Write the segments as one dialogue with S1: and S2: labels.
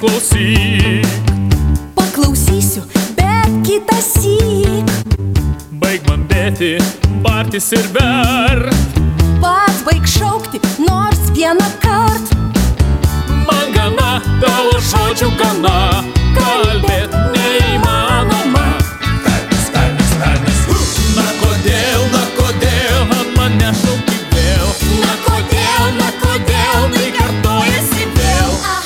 S1: paklausyk.
S2: Paklausysiu, bet kitąsyk.
S1: Baig bambėti, bartis ir verkt.
S2: Pats baig šaukti, nors vieną kart.
S1: Man gana, tavo žodžių gana, kalbėt neįmanoma. Na kodėl ant mane šauki vėl? Na kodėl, tai kartojasi vėl?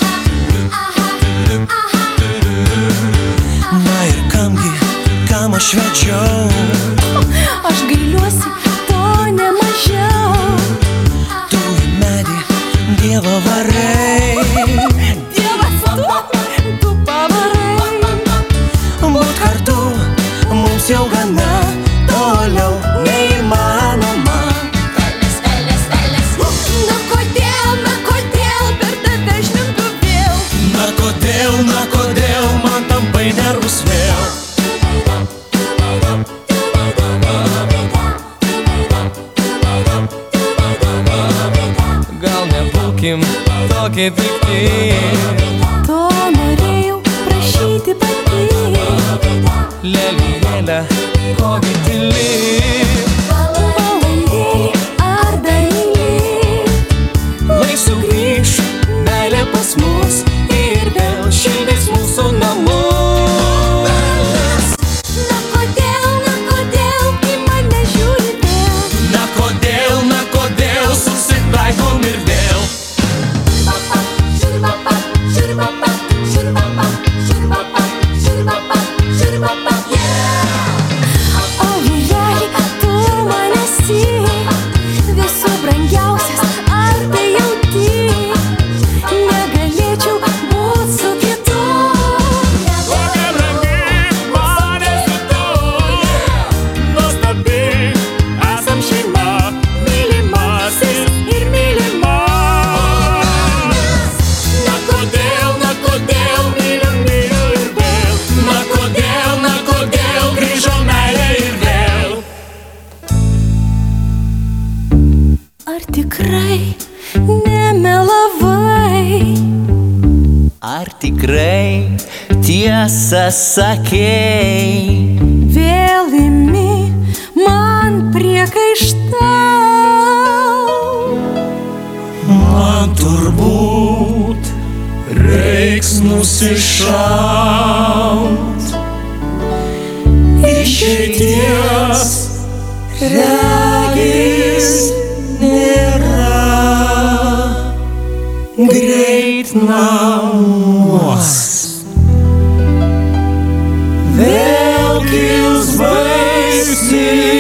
S3: Na ir kamgi, kam aš vedžiau?
S2: Aš gailiuosi, to nemažiau.
S3: Tu į medį Dievą varai.
S2: Dievas tu pavarai.
S3: Būt kartu mums jau gana, toliau neįmanoma.
S2: Na kodėl per tave žliumbiu vėl?
S3: Na kodėl man tampai nervus vėl? Gal nebūkim tokie pikti.
S2: To norėjau prašyti pati.
S3: Lelijėlė, kogi tyli?
S2: Valandėlį ar dar myli?
S3: Lai sugrįš meilė pas mus ir vėl šildys mūsų namus.
S2: Na kodėl į mane žiūri vėl?
S3: Na kodėl susitaikom ir vėl?
S2: O vyreli, tu man esi visų brangiausias, ar tai jauti? Negalėčiau būt su kitu.
S1: Kokia brangi man esi tu, nuostabi, esam šeima, mylimasis ir mylimas. Na kodėl, myliu ir vėl? Na kodėl, grįžo meilė ir vėl?
S2: Ar tikrai nemelavai?
S3: Ar tikrai tiesą sakei?
S2: Vėl imi man priekaištaut.
S3: Man turbūt reiks nusišaut. Išeities regis nėra. Greit namuos vėl kils baisi